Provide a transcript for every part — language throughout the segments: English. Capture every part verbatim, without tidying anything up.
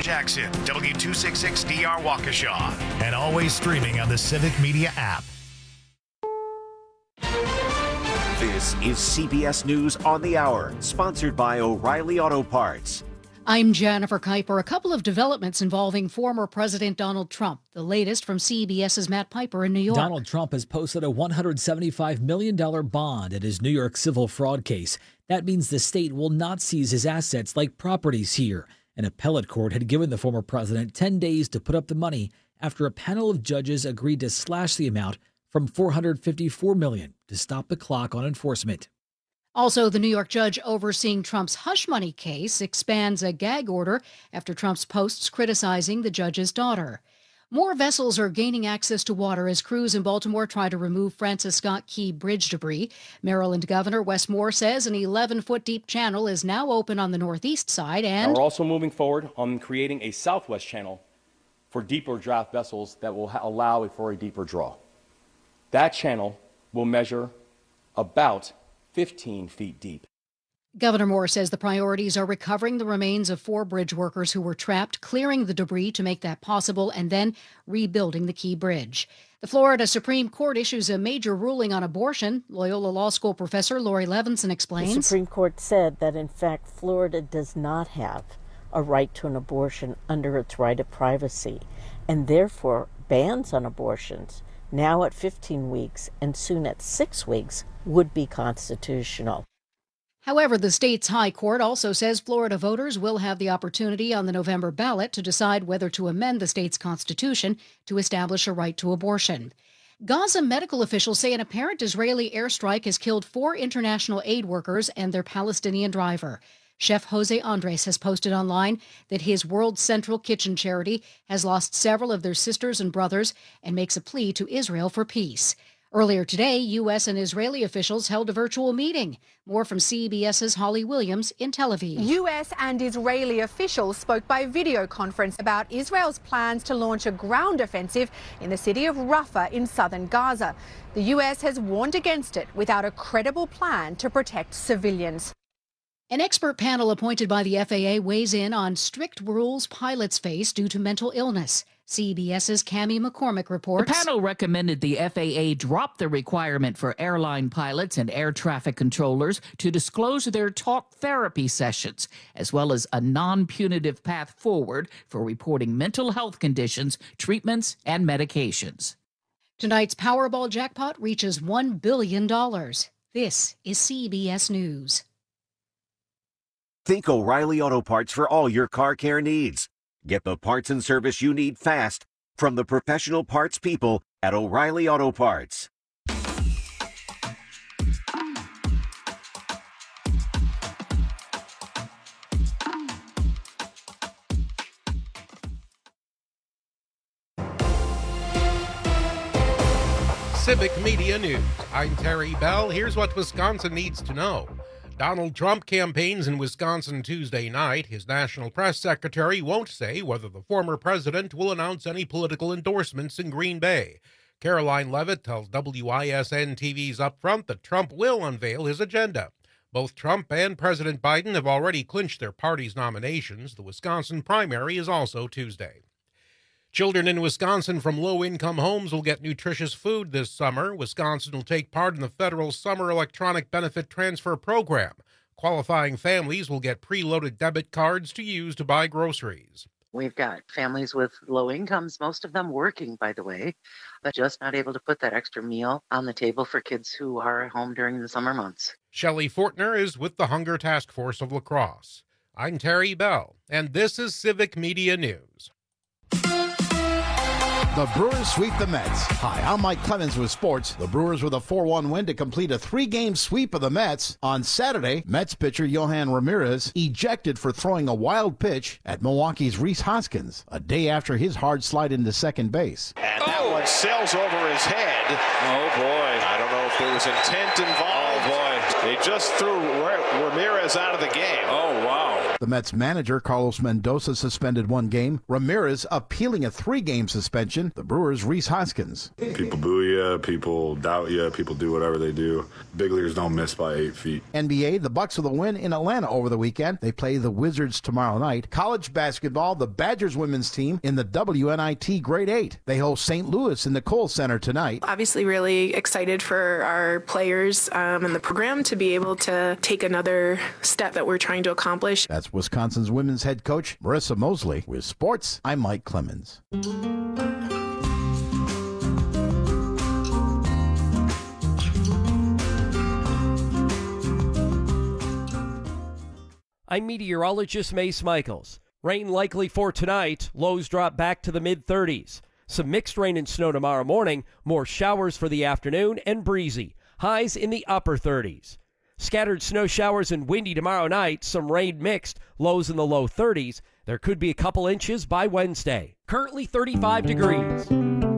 Jackson, W two sixty-six D R Waukesha, and always streaming on the Civic Media app. This is C B S News on the Hour, sponsored by O'Reilly Auto Parts. I'm Jennifer Kuiper. A couple of developments involving former President Donald Trump. The latest from CBS's Matt Piper in New York. Donald Trump has posted a one hundred seventy-five million dollars bond in his New York civil fraud case. That means the state will not seize his assets like properties here. An appellate court had given the former president ten days to put up the money after a panel of judges agreed to slash the amount from four hundred fifty-four million dollars to stop the clock on enforcement. Also, the New York judge overseeing Trump's hush money case expands a gag order after Trump's posts criticizing the judge's daughter. More vessels are gaining access to water as crews in Baltimore try to remove Francis Scott Key Bridge debris. Maryland Governor Wes Moore says an eleven-foot deep channel is now open on the northeast side, and now we're also moving forward on creating a southwest channel for deeper draft vessels that will ha- allow for a deeper draw. That channel will measure about fifteen feet deep. Governor Moore says the priorities are recovering the remains of four bridge workers who were trapped, clearing the debris to make that possible, and then rebuilding the Key Bridge. The Florida Supreme Court issues a major ruling on abortion. Loyola Law School professor Lori Levinson explains. The Supreme Court said that, in fact, Florida does not have a right to an abortion under its right of privacy, and therefore bans on abortions, now at fifteen weeks and soon at six weeks, would be constitutional. However, the state's high court also says Florida voters will have the opportunity on the November ballot to decide whether to amend the state's constitution to establish a right to abortion. Gaza medical officials say an apparent Israeli airstrike has killed four international aid workers and their Palestinian driver. Chef Jose Andres has posted online that his World Central Kitchen charity has lost several of their sisters and brothers and makes a plea to Israel for peace. Earlier today, U S and Israeli officials held a virtual meeting. More from CBS's Holly Williams in Tel Aviv. U S and Israeli officials spoke by video conference about Israel's plans to launch a ground offensive in the city of Rafah in southern Gaza. The U S has warned against it without a credible plan to protect civilians. An expert panel appointed by the F A A weighs in on strict rules pilots face due to mental illness. CBS's Cammie McCormick reports. The panel recommended the F A A drop the requirement for airline pilots and air traffic controllers to disclose their talk therapy sessions, as well as a non-punitive path forward for reporting mental health conditions, treatments, and medications. Tonight's Powerball jackpot reaches one billion dollars. This is C B S News. Think O'Reilly Auto Parts for all your car care needs. Get the parts and service you need fast from the professional parts people at O'Reilly Auto Parts. Civic Media News. I'm Terry Bell. Here's what Wisconsin needs to know. Donald Trump campaigns in Wisconsin Tuesday night. His national press secretary won't say whether the former president will announce any political endorsements in Green Bay. Caroline Levitt tells W I S N T V's Upfront that Trump will unveil his agenda. Both Trump and President Biden have already clinched their party's nominations. The Wisconsin primary is also Tuesday. Children in Wisconsin from low-income homes will get nutritious food this summer. Wisconsin will take part in the federal Summer Electronic Benefit Transfer Program. Qualifying families will get preloaded debit cards to use to buy groceries. We've got families with low incomes, most of them working, by the way, but just not able to put that extra meal on the table for kids who are at home during the summer months. Shelley Fortner is with the Hunger Task Force of La Crosse. I'm Terry Bell, and this is Civic Media News. The Brewers sweep the Mets. Hi, I'm Mike Clemens with sports. The Brewers with a four one win to complete a three-game sweep of the Mets. On Saturday, Mets pitcher Yohan Ramirez ejected for throwing a wild pitch at Milwaukee's Rhys Hoskins, a day after his hard slide into second base. And that oh. one sails over his head. Oh, boy. I don't know if there was intent involved. Oh, boy. They just threw Ramirez out of the game. Oh, wow. The Mets manager, Carlos Mendoza, suspended one game. Ramirez appealing a three-game suspension. The Brewers' Rhys Hoskins. People boo you, people doubt you, people do whatever they do. Big leaguers don't miss by eight feet. N B A, the Bucks with a win in Atlanta over the weekend. They play the Wizards tomorrow night. College basketball, the Badgers women's team in the W N I T Grade eight. They host Saint Louis in the Kohl Center tonight. Obviously really excited for our players um, and the program to be able to take another step that we're trying to accomplish. That's Wisconsin's women's head coach, Marissa Mosley. With sports, I'm Mike Clemens. I'm meteorologist Mace Michaels. Rain likely for tonight. Lows drop back to the mid-thirties. Some mixed rain and snow tomorrow morning. More showers for the afternoon and breezy. Highs in the upper thirties. Scattered snow showers and windy tomorrow night. Some rain mixed. Lows in the low thirties. There could be a couple inches by Wednesday. Currently thirty-five degrees.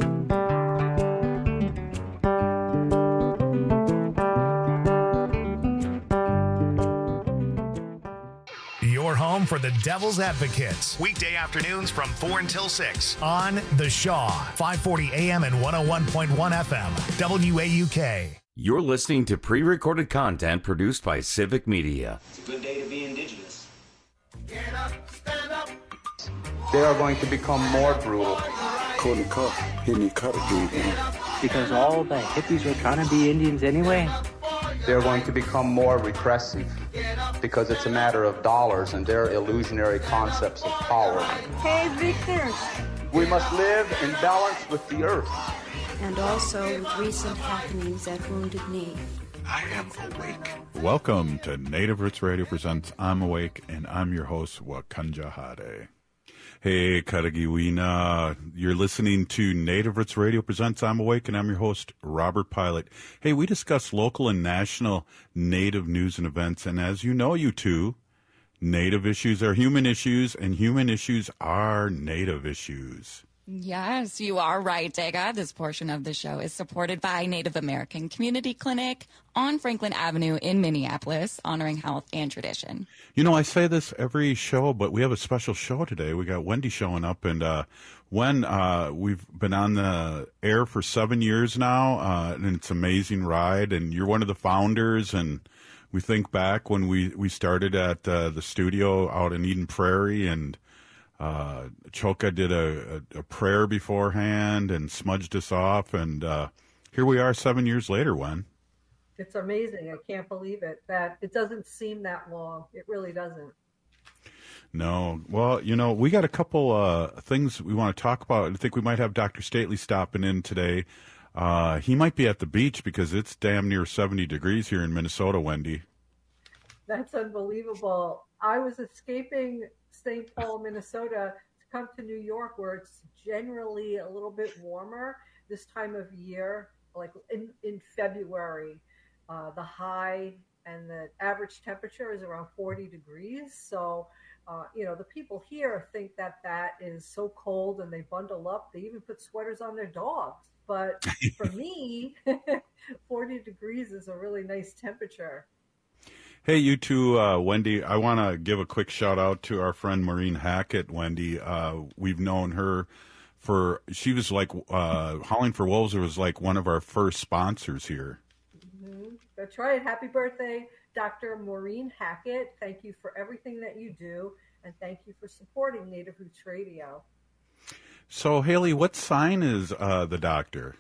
Your home for the Devil's Advocates. Weekday afternoons from four until six on The Shaw, five forty A M and one oh one point one F M, W A U K. You're listening to pre-recorded content produced by Civic Media. It's a good day to be indigenous. Get up, stand up. They are going to become more brutal. Couldn't cut, hitting cut again. Because all the hippies were trying to be Indians anyway. They're going to become more repressive because it's a matter of dollars and their illusionary concepts of power. Hey, Victor. We must live in balance with the earth. And also with recent happenings at Wounded Knee. I am awake. Welcome to Native Roots Radio presents I'm Awake, and I'm your host, Wakanja Hade. Hey, Karagiwina. You're listening to Native Roots Radio presents I'm Awake, and I'm your host, Robert Pilot. Hey, we discuss local and national Native news and events, and as you know, you two, Native issues are human issues, and human issues are Native issues. Yes, you are right, Dega. This portion of the show is supported by Native American Community Clinic on Franklin Avenue in Minneapolis, honoring health and tradition. You know, I say this every show, but we have a special show today. We got Wendy showing up, and uh, Wen, uh, we've been on the air for seven years now, uh, and it's an amazing ride, and you're one of the founders, and we think back when we, we started at uh, the studio out in Eden Prairie, and Uh, Choka did a, a, a prayer beforehand and smudged us off, and uh, here we are seven years later, Wen. It's amazing. I can't believe it. That it doesn't seem that long. It really doesn't. No. Well, you know, we got a couple uh, things we want to talk about. I think we might have Doctor Stately stopping in today. Uh, he might be at the beach because it's damn near seventy degrees here in Minnesota, Wendy. That's unbelievable. I was escaping Saint Paul, Minnesota, to come to New York, where it's generally a little bit warmer this time of year, like in, in February. Uh, the high and the average temperature is around forty degrees. So, uh, you know, the people here think that that is so cold and they bundle up. They even put sweaters on their dogs. But for me, forty degrees is a really nice temperature. Hey, you two, uh, Wendy, I want to give a quick shout out to our friend Maureen Hackett, Wendy. Uh, we've known her for, she was like, uh, Howling for Wolves was like one of our first sponsors here. Mm-hmm. That's right. Happy birthday, Doctor Maureen Hackett. Thank you for everything that you do, and thank you for supporting Native Roots Radio. So, Haley, what sign is uh, the doctor?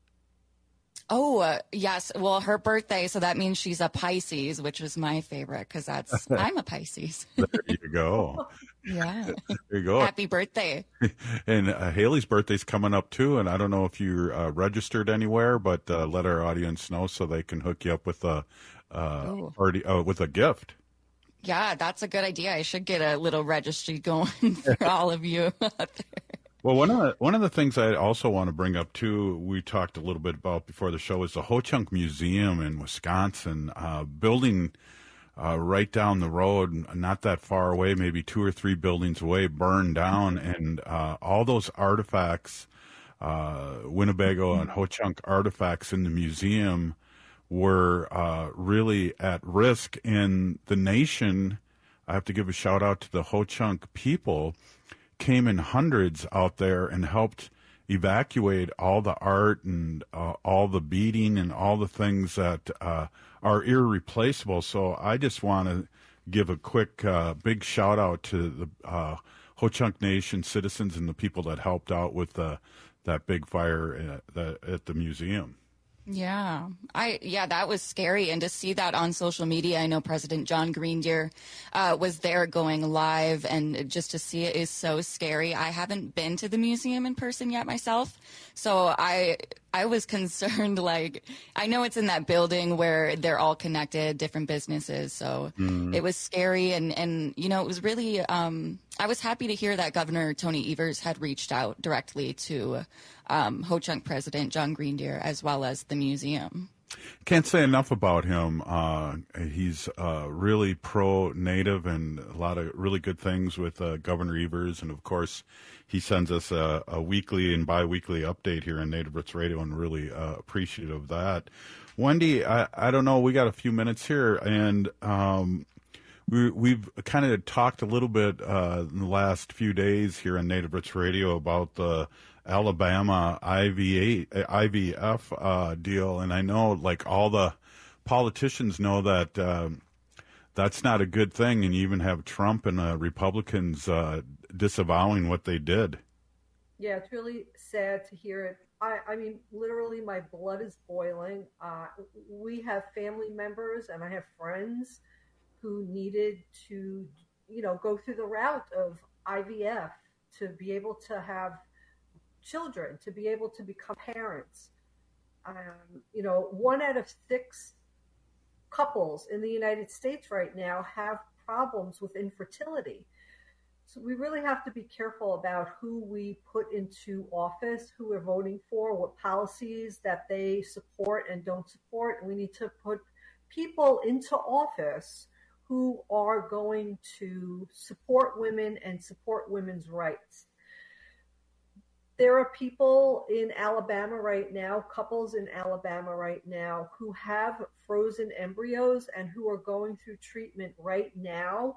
Oh, uh, yes. Well, her birthday, so that means she's a Pisces, which is my favorite because that's I'm a Pisces. There you go. Yeah. There you go. Happy birthday. And uh, Haley's birthday's coming up, too, and I don't know if you're uh, registered anywhere, but uh, let our audience know so they can hook you up with a, uh, party, uh, with a gift. Yeah, that's a good idea. I should get a little registry going for all of you out there. Well, one of the one of the things I also want to bring up too, we talked a little bit about before the show, is the Ho-Chunk Museum in Wisconsin, uh, building uh, right down the road, not that far away, maybe two or three buildings away, burned down, and uh, all those artifacts, uh, Winnebago and Ho-Chunk artifacts in the museum, were uh, really at risk, and the nation I have to give a shout out to the Ho-Chunk people, came in hundreds out there and helped evacuate all the art and uh, all the beading and all the things that uh, are irreplaceable. So I just want to give a quick, uh, big shout out to the uh, Ho-Chunk Nation citizens and the people that helped out with the, that big fire at the, at the museum. Yeah, I yeah, that was scary. And to see that on social media, I know President John Greendeer uh, was there going live, and just to see it is so scary. I haven't been to the museum in person yet myself, so I I was concerned. Like, I know it's in that building where they're all connected, different businesses, so mm. it was scary. And, and, you know, it was really, um, I was happy to hear that Governor Tony Evers had reached out directly to um, Ho-Chunk President John Greendeer as well as the museum. Can't say enough about him. Uh, he's uh, really pro-Native and a lot of really good things with uh, Governor Evers. And, of course, he sends us a, a weekly and bi-weekly update here on Native Roots Radio, and really uh, appreciative of that. Wendy, I, I don't know, we got a few minutes here, and um, we, we've kind of talked a little bit uh, in the last few days here on Native Roots Radio about the Alabama I V F uh, deal, and I know like all the politicians know that uh, that's not a good thing, and you even have Trump and uh, Republicans uh, disavowing what they did. Yeah, it's really sad to hear it. I, I mean, literally, my blood is boiling. Uh, we have family members, and I have friends who needed to, you know, go through the route of I V F to be able to have children, to be able to become parents. Um, you know, one out of six couples in the United States right now have problems with infertility. So we really have to be careful about who we put into office, who we're voting for, what policies that they support and don't support. And we need to put people into office who are going to support women and support women's rights. There are people in Alabama right now, couples in Alabama right now, who have frozen embryos and who are going through treatment right now.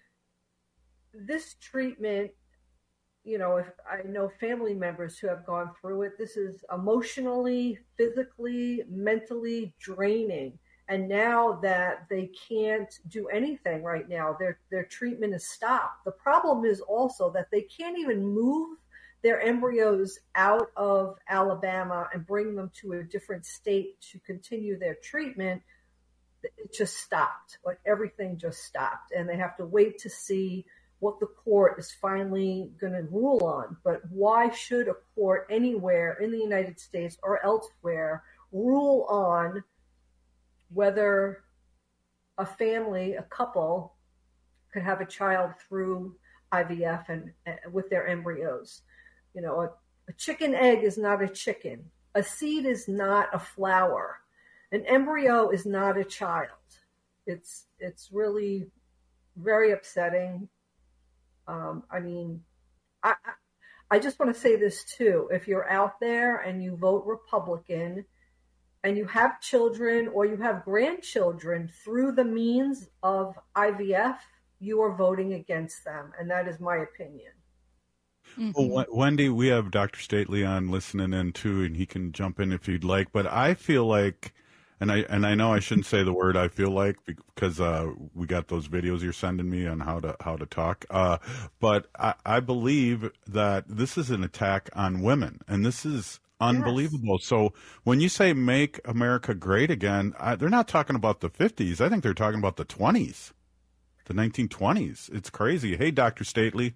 This treatment, you know, if I know family members who have gone through it, this is emotionally, physically, mentally draining. And now that they can't do anything right now, their their treatment is stopped. The problem is also that they can't even move their embryos out of Alabama and bring them to a different state to continue their treatment. It just stopped. Like everything just stopped. And they have to wait to see what the court is finally going to rule on. But why should a court anywhere in the United States or elsewhere rule on whether a family, a couple, could have a child through I V F and uh, with their embryos? You know, a, a chicken egg is not a chicken. A seed is not a flower. An embryo is not a child. It's it's really very upsetting. Um, I mean, I, I I just want to say this too. If you're out there and you vote Republican and you have children or you have grandchildren through the means of I V F, you are voting against them. And that is my opinion. Mm-hmm. Well, Wendy, we have Doctor Stately on listening in too, and he can jump in if you'd like. But I feel like, and I and I know I shouldn't say the word "I feel like" because uh, we got those videos you're sending me on how to how to talk. Uh, but I, I believe that this is an attack on women, and this is unbelievable. Yes. So when you say "Make America Great Again," I, they're not talking about the fifties. I think they're talking about the twenties, the nineteen twenties. It's crazy. Hey, Doctor Stately.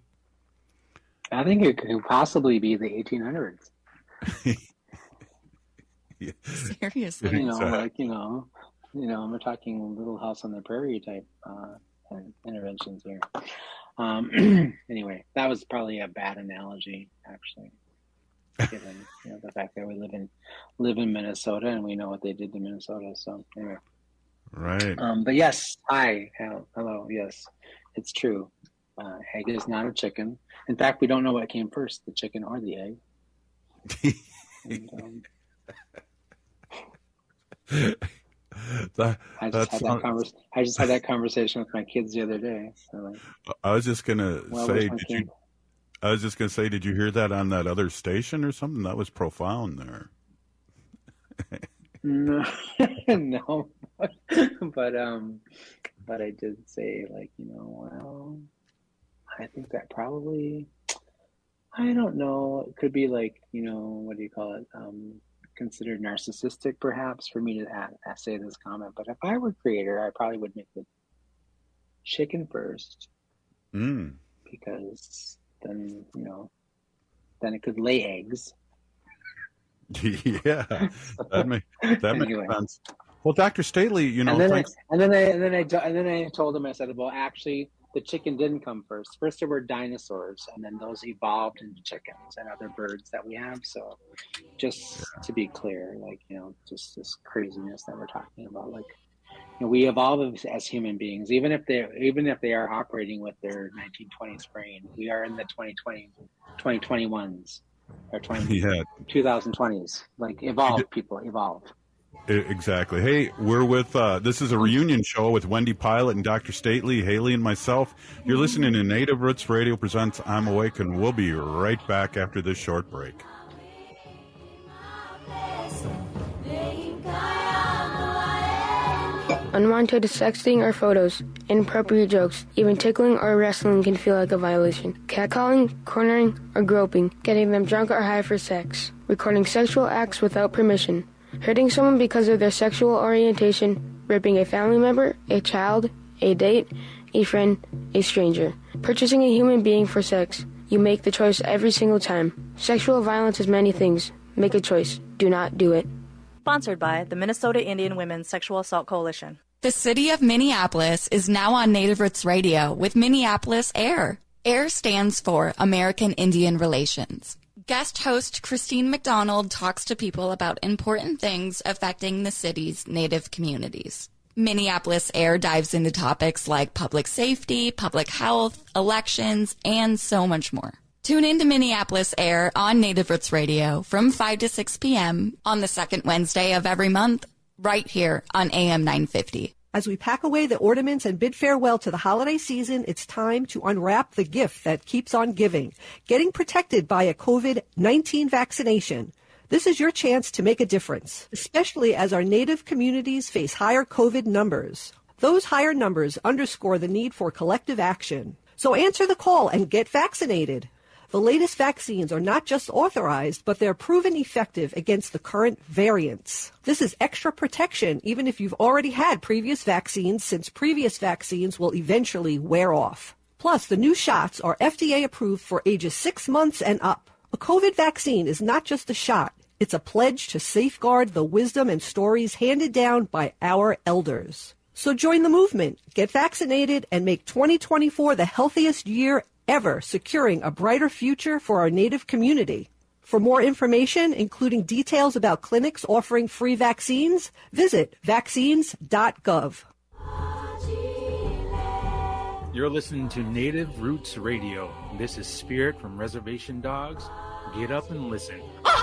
I think it could possibly be the eighteen hundreds. Yeah. Seriously, you know, like you know, you know, we're talking Little House on the Prairie type uh, interventions here. Um, anyway, that was probably a bad analogy, actually, given you know the fact that we live in live in Minnesota and we know what they did to Minnesota. So anyway, right. Um, but yes, hi, hello, yes, it's true. Uh, egg is not a chicken. In fact, we don't know what came first, the chicken or the egg. And, um... that, I just had that convers- I just had that conversation with my kids the other day. So like, I was just gonna well, say, did you? I was just gonna say, did you hear that on that other station or something? That was profound there. No, no, but um, but I did say, like, you know, well, I think that probably, I don't know, it could be like, you know, what do you call it? Um, considered narcissistic, perhaps, for me to add, say this comment. But if I were creator, I probably would make the chicken first, mm. because then, you know, then it could lay eggs. Yeah, that, make, that anyway. makes sense. Well, Doctor Staley, you know, and then, thanks. I, and then I and then I and then I told him, I said, well, actually, the chicken didn't come first. First, there were dinosaurs, and then those evolved into chickens and other birds that we have. So, just yeah. to be clear, like, you know, just this craziness that we're talking about, like, you know, we evolve as, as human beings, even if they even if they are operating with their nineteen twenties brain. We are in the twenty twenty, twenty twenty-ones. Or twenty, yeah. twenty twenties, like evolve, people evolve. Exactly. Hey, we're with, uh, this is a reunion show with Wendy Pilot and Doctor Staley, Haley, and myself. You're listening to Native Roots Radio presents I'm Awake, and we'll be right back after this short break. Unwanted sexting or photos, inappropriate jokes, even tickling or wrestling can feel like a violation. Catcalling, cornering, or groping, getting them drunk or high for sex, recording sexual acts without permission, hurting someone because of their sexual orientation, ripping a family member, a child, a date, a friend, a stranger, purchasing a human being for sex. You make the choice every single time. Sexual violence is many things. Make a choice. Do not do it. Sponsored by the Minnesota Indian Women's Sexual Assault Coalition. The city of Minneapolis is now on Native Roots Radio with Minneapolis AIR. AIR stands for American Indian Relations. Guest host Christine McDonald talks to people about important things affecting the city's Native communities. Minneapolis AIR dives into topics like public safety, public health, elections, and so much more. Tune in to Minneapolis AIR on Native Roots Radio from five to six p.m. on the second Wednesday of every month, right here on A M nine fifty. As we pack away the ornaments and bid farewell to the holiday season, it's time to unwrap the gift that keeps on giving, getting protected by a COVID nineteen vaccination. This is your chance to make a difference, especially as our Native communities face higher COVID numbers. Those higher numbers underscore the need for collective action. So answer the call and get vaccinated. The latest vaccines are not just authorized, but they're proven effective against the current variants. This is extra protection even if you've already had previous vaccines, since previous vaccines will eventually wear off. Plus, the new shots are F D A approved for ages six months and up. A COVID vaccine is not just a shot. It's a pledge to safeguard the wisdom and stories handed down by our elders. So join the movement, get vaccinated, and make twenty twenty-four the healthiest year ever, securing a brighter future for our Native community. For more information, including details about clinics offering free vaccines, visit vaccines dot gov. You're listening to Native Roots Radio. This is Spirit from Reservation Dogs. Get up and listen.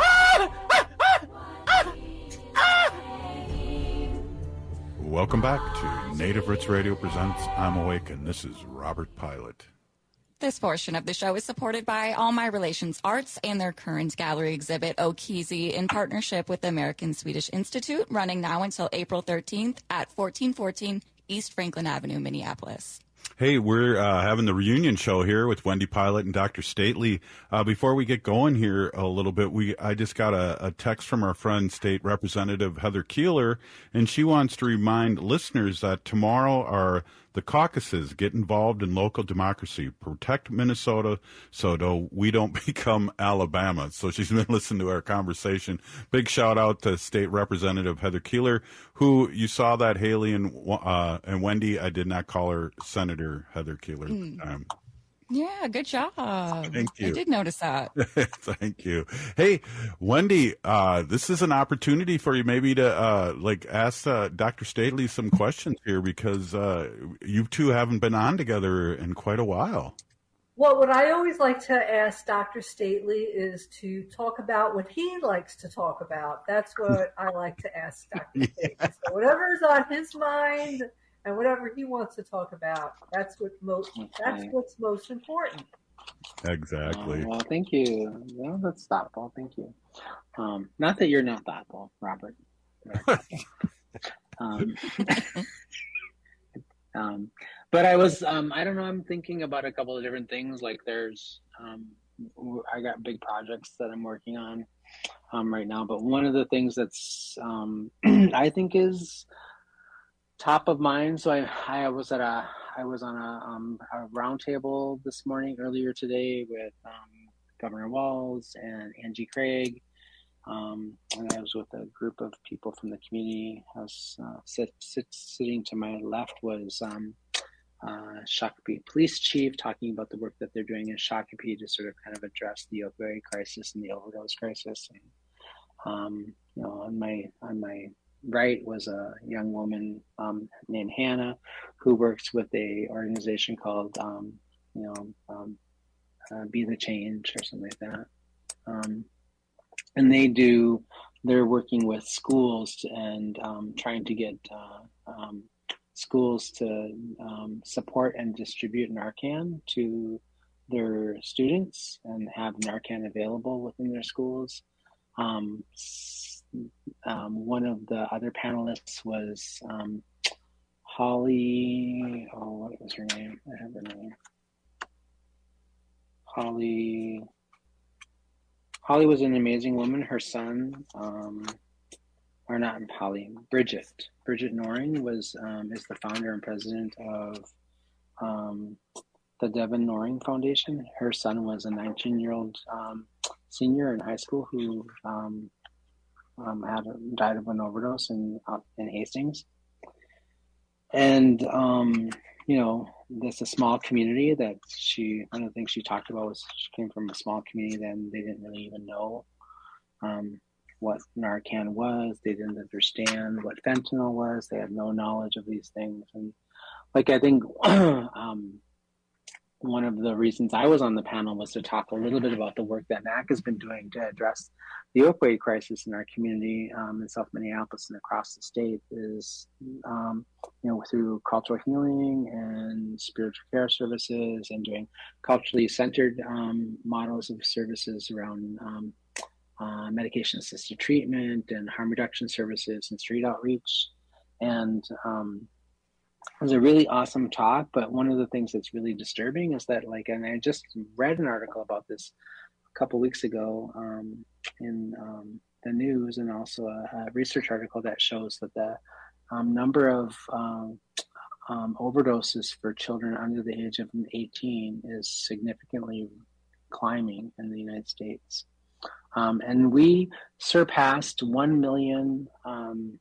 Welcome back to Native Roots Radio presents I'm Awake, and this is Robert Pilot. This portion of the show is supported by All My Relations Arts and their current gallery exhibit, Okizi, in partnership with the American Swedish Institute, running now until April thirteenth at fourteen fourteen East Franklin Avenue, Minneapolis. Hey, we're uh, having the reunion show here with Wendy Pilot and Doctor Staley. Uh, before we get going here a little bit, we I just got a, a text from our friend, State Representative Heather Keeler, and she wants to remind listeners that tomorrow are the caucuses. Get involved in local democracy. Protect Minnesota so do we don't become Alabama. So she's been listening to our conversation. Big shout out to State Representative Heather Keeler, who you saw that, Haley and uh, and Wendy. I did not call her Senator Heather Keeler. Mm. Um, Yeah, good job. Thank you. I did notice that. Thank you. Hey, Wendy, uh, this is an opportunity for you maybe to uh, like ask uh, Doctor Staley some questions here, because uh, you two haven't been on together in quite a while. Well, what I always like to ask Doctor Stately is to talk about what he likes to talk about. That's what I like to ask Doctor Yeah. Stately. So whatever's on his mind and whatever he wants to talk about, that's what most that's what's most important. Exactly. Uh, well, thank you. Well, that's thoughtful. Thank you. Um, not that you're not thoughtful, Robert. um, um, but I was, um, I don't know, I'm thinking about a couple of different things. Like there's, um, I got big projects that I'm working on um, right now. But one of the things that's, um, I think is top of mind. So I, I was at a, I was on a, um, a roundtable this morning, earlier today, with um, Governor Walz and Angie Craig. Um, and I was with a group of people from the community. I was uh, sit, sit, sitting to my left was um, uh, Shakopee Police Chief, talking about the work that they're doing in Shakopee to sort of kind of address the opioid crisis and the overdose crisis. And, um, you know, on my on my right was a young woman um, named Hannah, who works with a organization called, um, you know, um, uh, Be the Change or something like that. Um, and they do, they're working with schools to, and um, trying to get uh, um, schools to um, support and distribute Narcan to their students and have Narcan available within their schools. Um, um, one of the other panelists was um, Holly, oh, what was her name? I have her name. Holly, Holly was an amazing woman. Her son, um, or not Holly, Bridget. Bridget Noring was um, is the founder and president of um, the Devin Noring Foundation. Her son was a nineteen-year-old um, senior in high school who um, um, had died of an overdose in uh, in Hastings. And um, you know, there's a small community that she. One of the things she talked about was she came from a small community that they didn't really even know um, what Narcan was. They didn't understand what fentanyl was. They had no knowledge of these things. And like I think um, one of the reasons I was on the panel was to talk a little bit about the work that N A C has been doing to address the opioid crisis in our community um, in South Minneapolis and across the state is, um, you know, through cultural healing and spiritual care services and doing culturally centered um, models of services around um, uh, medication-assisted treatment and harm reduction services and street outreach. And um, it was a really awesome talk, but one of the things that's really disturbing is that, like, and I just read an article about this a couple weeks ago um, in um, the news, and also a, a research article that shows that the um, number of um, um, overdoses for children under the age of eighteen is significantly climbing in the United States. Um, and we surpassed one million um,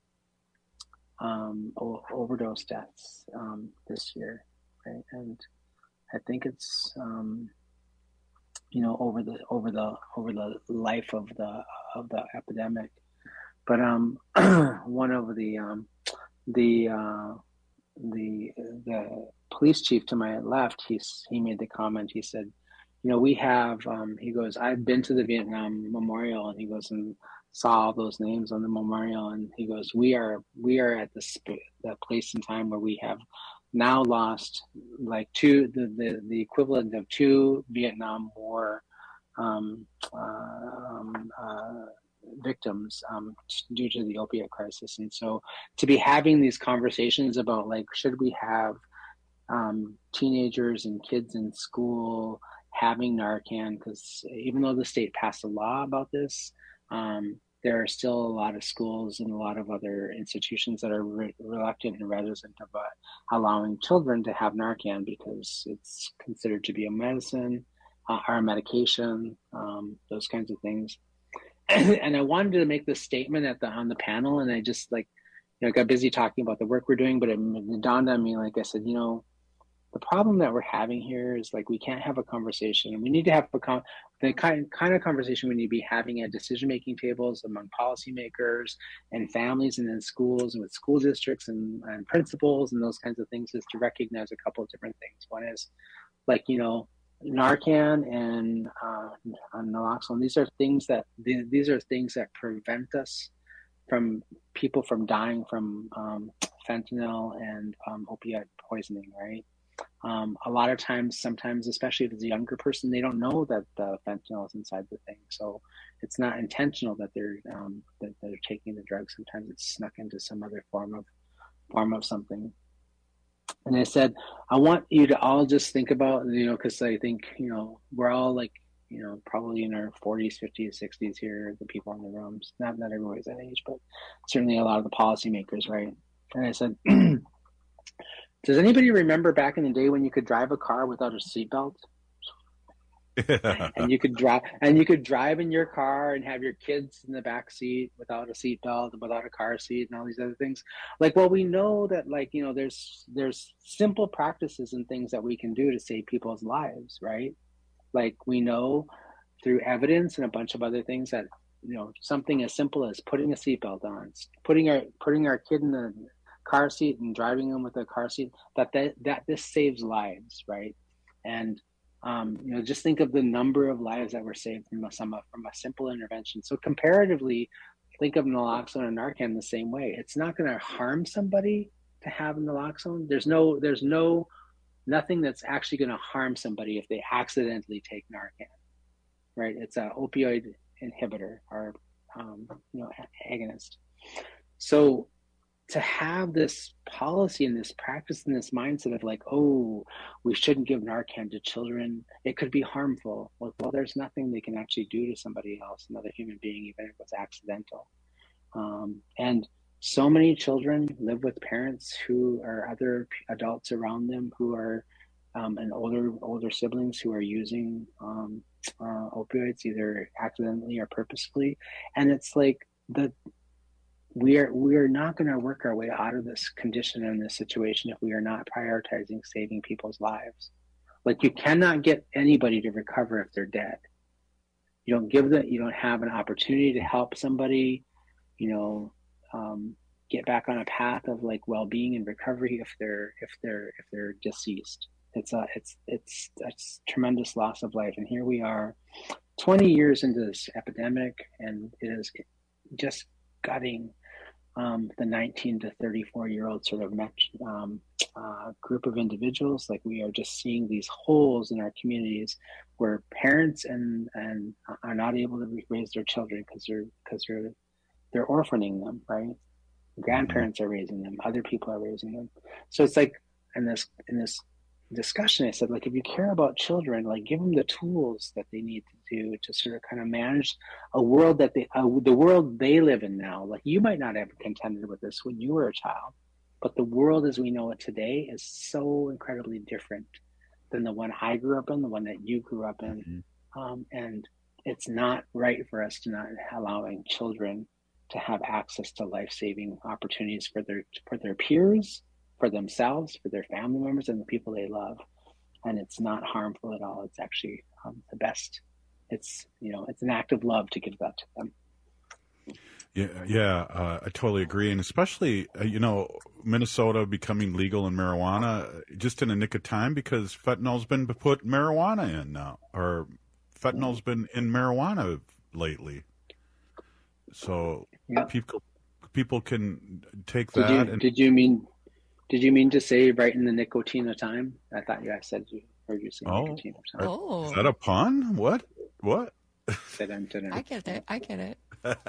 um, o- overdose deaths um, this year, right? And I think it's um, you know over the over the over the life of the of the epidemic. But um, one of the um, the uh, the the police chief to my left, he's he made the comment. He said, you know, we have. Um, he goes, I've been to the Vietnam Memorial, and he goes and saw all those names on the memorial, and he goes, we are we are at the sp- the place in time where we have now lost like two the the, the equivalent of two Vietnam War um, uh, um, uh, victims um, due to the opiate crisis. And so to be having these conversations about, like, should we have um, teenagers and kids in school having Narcan, because even though the state passed a law about this, um, there are still a lot of schools and a lot of other institutions that are re- reluctant and reticent about allowing children to have Narcan because it's considered to be a medicine uh, or a medication, um, those kinds of things. And I wanted to make this statement at the on the panel, and I just like, you know, got busy talking about the work we're doing, but it, it dawned on me, like I said, you know, the problem that we're having here is, like, we can't have a conversation, and we need to have a con- the kind, kind of conversation we need to be having at decision-making tables among policymakers and families and in schools and with school districts and, and principals and those kinds of things, is to recognize a couple of different things. One is, like, you know, Narcan and uh, naloxone. These are things that these are things that prevent us from people from dying from um, fentanyl and um, opioid poisoning, right? Um, a lot of times, sometimes, especially if it's a younger person, they don't know that the fentanyl is inside the thing. So it's not intentional that they're um, that they're taking the drug. Sometimes it's snuck into some other form of form of something. And I said, I want you to all just think about, you know, because I think, you know, we're all like, you know, probably in our forties, fifties, sixties here, the people in the rooms. Not not everybody's that age, but certainly a lot of the policymakers, right? And I said, does anybody remember back in the day when you could drive a car without a seatbelt? and you could drive and you could drive in your car and have your kids in the back seat without a seatbelt, without a car seat, and all these other things. Like, well, we know that, like, you know, there's there's simple practices and things that we can do to save people's lives, right? Like, we know through evidence and a bunch of other things that, you know, something as simple as putting a seatbelt on, putting our putting our kid in the car seat and driving them with a car seat, that that, that this saves lives, right? And Um, you know, just think of the number of lives that were saved from a, some, from a simple intervention. So comparatively, think of naloxone and Narcan the same way. It's not going to harm somebody to have naloxone. There's no, there's no, nothing that's actually going to harm somebody if they accidentally take Narcan, right? It's an opioid inhibitor or, um, you know, agonist. So to have this policy and this practice and this mindset of like, oh, we shouldn't give Narcan to children, it could be harmful. Well, well, there's nothing they can actually do to somebody else, another human being, even if it's accidental. Um, and so many children live with parents who are other adults around them who are, um, and older older siblings who are using um, uh, opioids, either accidentally or purposefully. And it's like the we are we are not going to work our way out of this condition and this situation if we are not prioritizing saving people's lives. Like, you cannot get anybody to recover if they're dead. You don't give them, you don't have an opportunity to help somebody, you know, um, get back on a path of like well-being and recovery if they're if they're if they're deceased. It's a it's it's it's tremendous loss of life. And here we are, twenty years into this epidemic, and it is just gutting um, the nineteen to thirty-four year old sort of met, um, uh, group of individuals. Like, we are just seeing these holes in our communities where parents and and are not able to raise their children because they're because they're they're orphaning them, right? Grandparents are raising them, other people are raising them. So it's like in this in this discussion, I said, like, if you care about children, like, give them the tools that they need to do to sort of kind of manage a world that they, uh, the world they live in now. Like, you might not have contended with this when you were a child, but the world as we know it today is so incredibly different than the one I grew up in, the one that you grew up in. Mm-hmm. Um, and it's not right for us to not allowing children to have access to life-saving opportunities for their for their peers, for themselves, for their family members, and the people they love. And it's not harmful at all. It's actually um, the best. It's, you know, it's an act of love to give that to them. Yeah, yeah, uh, I totally agree. And especially, uh, you know, Minnesota becoming legal in marijuana just in a nick of time, because fentanyl's been put marijuana in now, or fentanyl's been in marijuana lately. So yeah. people people can take that. Did you, and, did you mean did you mean to say right in the nicotine of time? I thought you guys said you heard you say oh, nicotine of time. Oh, is that a pun? What? What? I get it. I get it.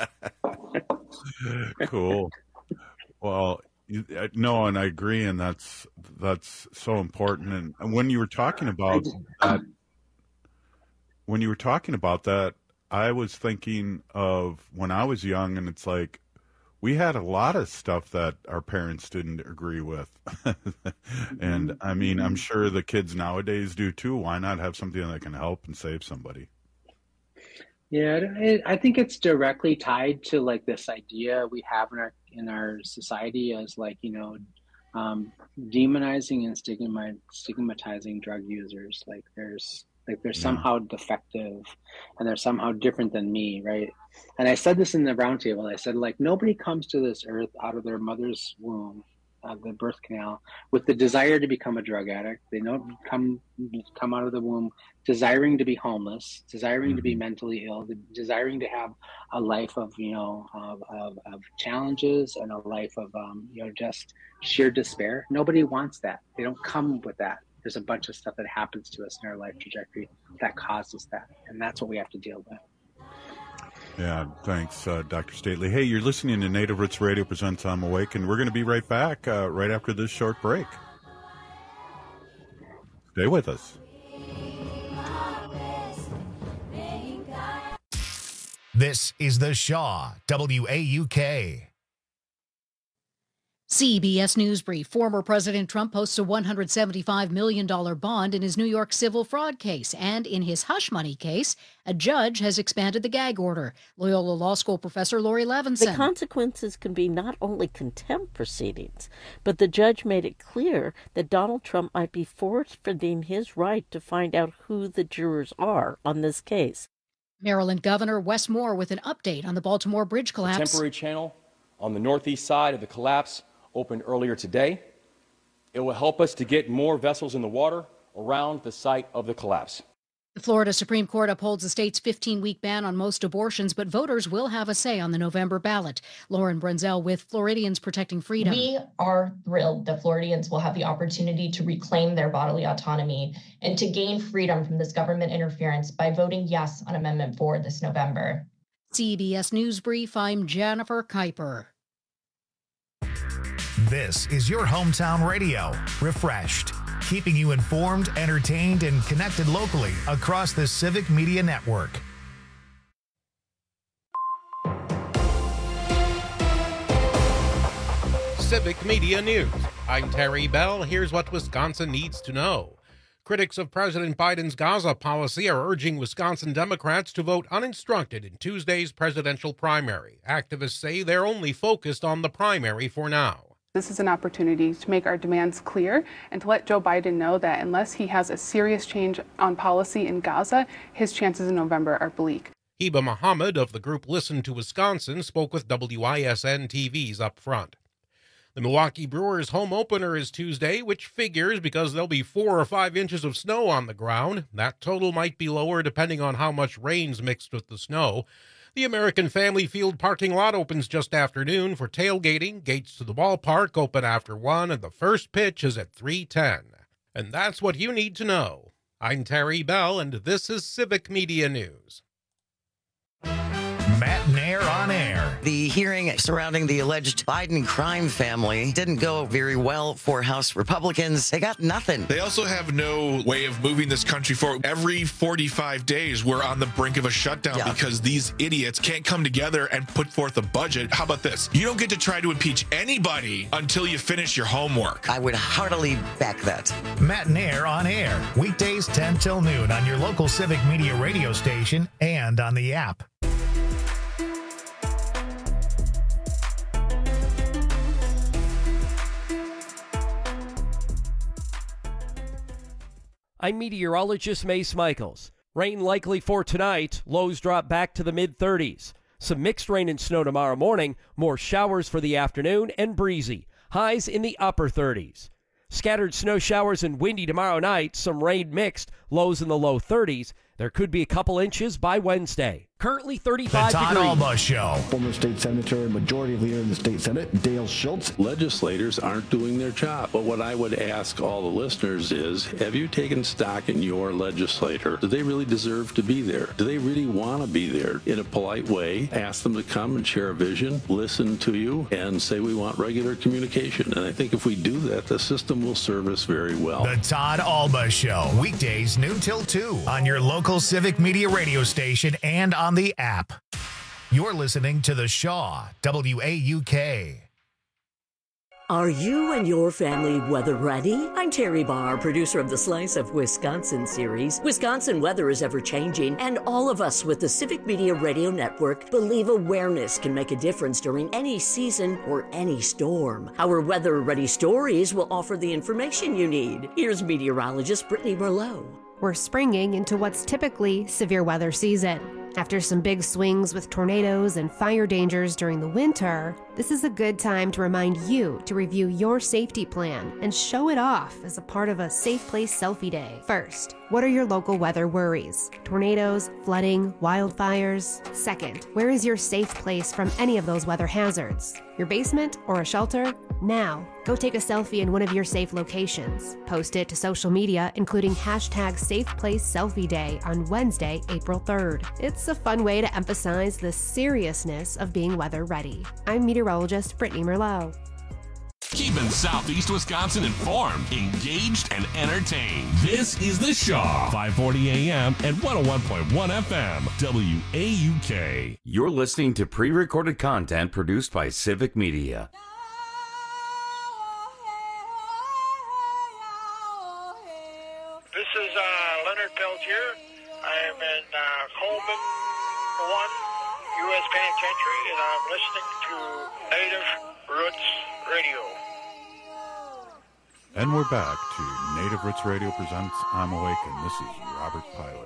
Cool. Well, you, no, and I agree, and that's that's so important. And when you were talking about that, when you were talking about that, I was thinking of when I was young, and it's like we had a lot of stuff that our parents didn't agree with. And I mean, I'm sure the kids nowadays do too. Why not have something that can help and save somebody? Yeah, it, I think it's directly tied to like this idea we have in our in our society as like, you know, um, demonizing and stigma, stigmatizing drug users. Like there's like they're somehow defective and they're somehow different than me, right? And I said this in the roundtable. I said, like, nobody comes to this earth out of their mother's womb of the birth canal with the desire to become a drug addict. They don't come come out of the womb desiring to be homeless, desiring mm-hmm. to be mentally ill, desiring to have a life of you know of, of, of challenges and a life of um, you know just sheer despair. Nobody wants that. They don't come with that. There's a bunch of stuff that happens to us in our life trajectory that causes that, and that's what we have to deal with. Yeah, thanks, uh, Doctor Stately. Hey, you're listening to Native Roots Radio presents I'm Awake, and we're going to be right back uh, right after this short break. Stay with us. This is The Shaw, W A U K. C B S News Brief. Former President Trump posts a one hundred seventy-five million dollars bond in his New York civil fraud case. And in his hush money case, a judge has expanded the gag order. Loyola Law School professor Lori Levinson. The consequences can be not only contempt proceedings, but the judge made it clear that Donald Trump might be forfeiting his right to find out who the jurors are on this case. Maryland Governor Wes Moore with an update on the Baltimore Bridge collapse. The temporary channel on the northeast side of the collapse opened earlier today. It will help us to get more vessels in the water around the site of the collapse. The Florida Supreme Court upholds the state's fifteen-week ban on most abortions, but voters will have a say on the November ballot. Lauren Brenzel with Floridians Protecting Freedom. We are thrilled that Floridians will have the opportunity to reclaim their bodily autonomy and to gain freedom from this government interference by voting yes on Amendment four this November. C B S News Brief, I'm Jennifer Kuiper. This is your hometown radio, refreshed, keeping you informed, entertained, and connected locally across the Civic Media Network. Civic Media News. I'm Terry Bell. Here's what Wisconsin needs to know. Critics of President Biden's Gaza policy are urging Wisconsin Democrats to vote uninstructed in Tuesday's presidential primary. Activists say they're only focused on the primary for now. This is an opportunity to make our demands clear and to let Joe Biden know that unless he has a serious change on policy in Gaza, his chances in November are bleak. Heba Muhammad of the group Listen to Wisconsin spoke with W I S N T V's Up Front. The Milwaukee Brewers home opener is Tuesday, which figures because there'll be four or five inches of snow on the ground. That total might be lower depending on how much rain's mixed with the snow. The American Family Field parking lot opens just after noon for tailgating. Gates to the ballpark open after one, and the first pitch is at three ten. And that's what you need to know. I'm Terry Bell, and this is Civic Media News. Matt Nair on air. The hearing surrounding the alleged Biden crime family didn't go very well for House Republicans. They got nothing. They also have no way of moving this country forward. Every forty-five days, we're on the brink of a shutdown yeah. because these idiots can't come together and put forth a budget. How about this? You don't get to try to impeach anybody until you finish your homework. I would heartily back that. Matt Nair on air. Weekdays ten till noon on your local Civic Media radio station and on the app. I'm meteorologist Mace Michaels. Rain likely for tonight. Lows drop back to the mid thirties. Some mixed rain and snow tomorrow morning. More showers for the afternoon and breezy. Highs in the upper thirties. Scattered snow showers and windy tomorrow night. Some rain mixed. Lows in the low thirties. There could be a couple inches by Wednesday. Currently thirty-five the Todd degrees. Alba Show. Former state senator and majority leader in the state Senate, Dale Schultz. Legislators aren't doing their job. But what I would ask all the listeners is, have you taken stock in your legislator? Do they really deserve to be there? Do they really want to be there? In a polite way, ask them to come and share a vision, listen to you, and say we want regular communication. And I think if we do that, the system will serve us very well. The Todd Alba Show. Weekdays noon till two on your local Civic Media radio station and on the app. You're listening to The Shaw, W A U K. Are you and your family weather ready? I'm Terry Barr, producer of the Slice of Wisconsin series. Wisconsin weather is ever changing, and all of us with the Civic Media Radio Network believe awareness can make a difference during any season or any storm. Our Weather Ready stories will offer the information you need. Here's meteorologist Brittany Merlot. We're springing into what's typically severe weather season. After some big swings with tornadoes and fire dangers during the winter, This is a good time to remind you to review your safety plan and show it off as a part of a Safe Place Selfie Day. First, what are your local weather worries? Tornadoes, flooding, wildfires? Second, where is your safe place from any of those weather hazards? Your basement or a shelter? Now, go take a selfie in one of your safe locations. Post it to social media, including hashtag Safe Place Selfie Day on Wednesday, April third. It's a fun way to emphasize the seriousness of being weather ready. I'm meteorologist Brittany Merlot. Keeping Southeast Wisconsin informed, engaged, and entertained. This is The Shaw, five forty A M and one oh one point one F M, W A U K. You're listening to pre-recorded content produced by Civic Media. This is uh, Leonard Peltier. I am in uh, Coleman one U S Penitentiary, and I'm listening to Native Roots Radio. And we're back to Native Roots Radio presents I'm Awakened. This is Robert Pilot.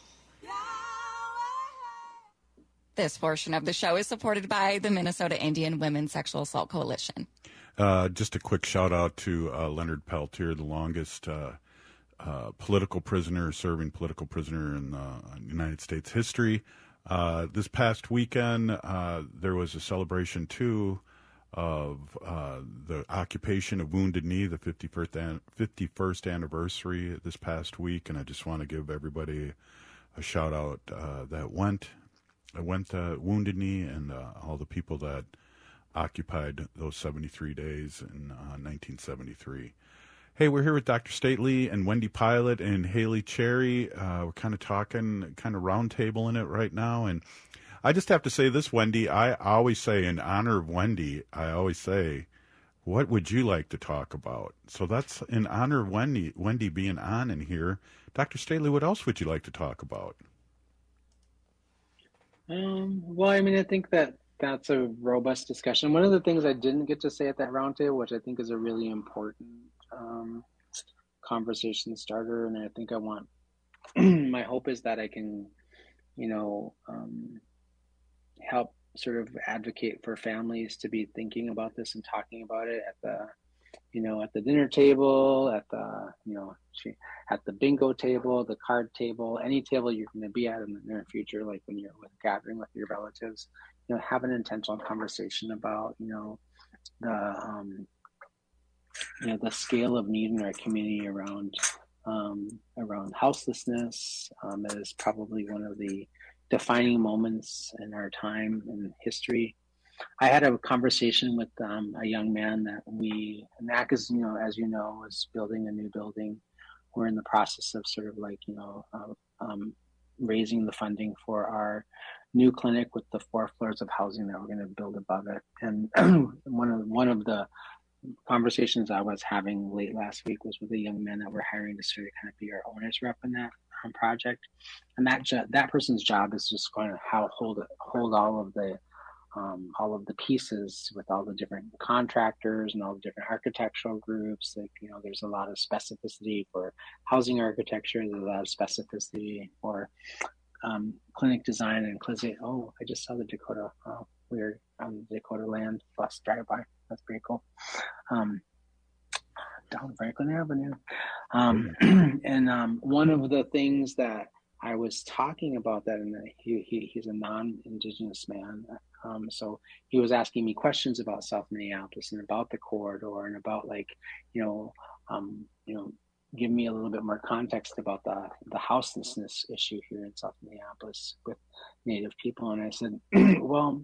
This portion of the show is supported by the Minnesota Indian Women's Sexual Assault Coalition. Uh, just a quick shout out to uh, Leonard Peltier, the longest uh, uh, political prisoner, serving political prisoner in uh, United States history. Uh, this past weekend, uh, there was a celebration, too, of uh, the occupation of Wounded Knee, the fifty-first, an- fifty-first anniversary this past week, and I just want to give everybody a shout out uh, that went, went uh, Wounded Knee, and uh, all the people that occupied those seventy-three days in uh, nineteen seventy-three. Hey, we're here with Doctor Stately and Wendy Pilot and Haley Cherry. Uh, we're kind of talking, kind of roundtabling it right now, and I just have to say this, Wendy. I always say, in honor of Wendy, I always say, what would you like to talk about? So that's in honor of Wendy, Wendy being on in here. Doctor Stately, what else would you like to talk about? Um, well, I mean, I think that that's a robust discussion. One of the things I didn't get to say at that roundtable, which I think is a really important um, conversation starter, and I think I want, my hope is that I can, you know, um, help sort of advocate for families to be thinking about this and talking about it at the, you know, at the dinner table, at the, you know, at the bingo table, the card table, any table you're going to be at in the near future, like when you're with gathering with your relatives, you know, have an intentional conversation about, you know, the, um, you know, the scale of need in our community around, um, around houselessness. Um, it is probably one of the defining moments in our time in history. I had a conversation with um, a young man that we, N A C is, you know, as you know, is building a new building. We're in the process of sort of like, you know, uh, um, raising the funding for our new clinic with the four floors of housing that we're going to build above it. And one of one of the conversations I was having late last week was with a young man that we're hiring to sort of kind of be our owner's rep in that um, project. And that jo- that person's job is just going to how hold hold all of the um, all of the pieces with all the different contractors and all the different architectural groups. Like, you know, there's a lot of specificity for housing architecture. There's a lot of specificity for um, clinic design and clinic. Oh, I just saw the Dakota. Oh, weird. Um, Dakota Land bus drive by. That's pretty cool. Um, down Franklin Avenue. Um, and um, one of the things that I was talking about that, and he, he he's a non-Indigenous man. Um, so he was asking me questions about South Minneapolis and about the corridor and about, like, you know, um, you know, give me a little bit more context about the the houselessness issue here in South Minneapolis with Native people. And I said, well,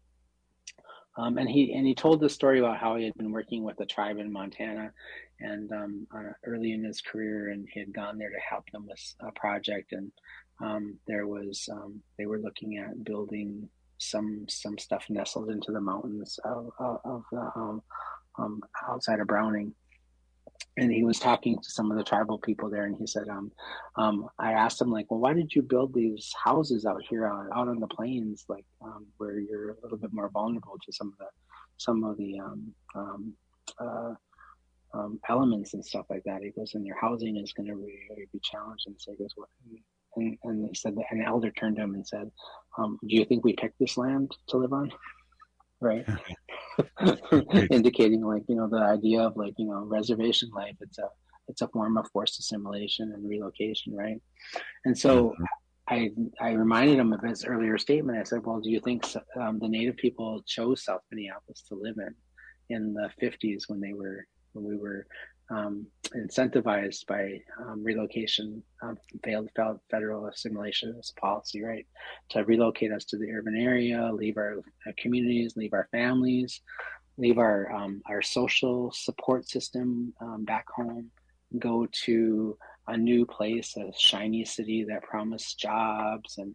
um, and he and he told the story about how he had been working with a tribe in Montana, and um, uh, early in his career, and he had gone there to help them with a project, and um, there was um, they were looking at building some some stuff nestled into the mountains of, of, of the um, um, outside of Browning. And he was talking to some of the tribal people there, and he said, um, um, I asked him, like, well, why did you build these houses out here out, out on the plains, like um, where you're a little bit more vulnerable to some of the some of the um, um, uh, um, elements and stuff like that? He goes, and your housing is going to really, really be challenged. And so he goes, what? And, and he said that an elder turned to him and said, um, do you think we picked this land to live on? Right. indicating like, you know, the idea of like, you know, reservation life. It's a, it's a form of forced assimilation and relocation, right? And so I I reminded him of his earlier statement. I said, well, do you think um, the Native people chose South Minneapolis to live in in the fifties when they were when we were um, incentivized by um, relocation, um, failed federal assimilation as a policy, right? To relocate us to the urban area, leave our, our communities, leave our families, leave our um, our social support system um, back home, go to a new place, a shiny city that promised jobs and